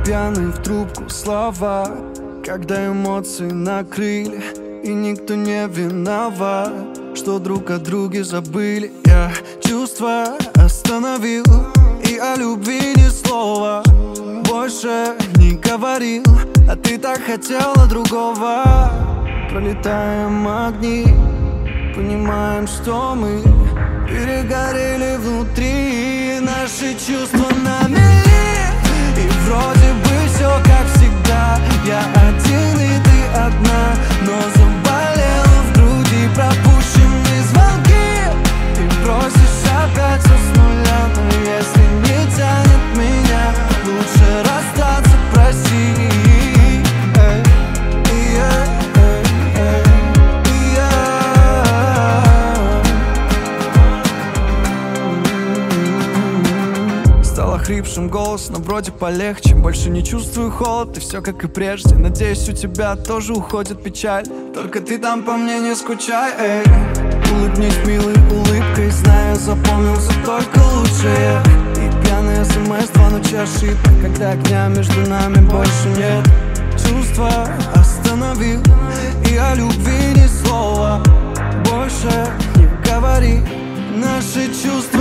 пьяные в трубку слова, когда эмоции накрыли, и никто не виноват, что друг о друге забыли. Я чувства остановил, и о любви ни слова больше не говорил, а ты так хотела другого. Пролетаем огни, понимаем, что мы перегорели внутри, наши чувства на мели. И вроде бы все как всегда, я один и ты одна, но заболело в груди пропущенные звонки. Ты просишь опять все с нуля, но если не тянет меня, лучше расстаться, прости. Хрипшим голос, но вроде полегче. Больше не чувствую холод, и все как и прежде. Надеюсь, у тебя тоже уходит печаль. Только ты там по мне не скучай, эй. Улыбнись милой улыбкой, знаю, запомнился только лучшее. И пьяный смс, 2 ночи ошибка, когда огня между нами больше нет. Чувства остановил, и о любви ни слова больше не говори. Наши чувства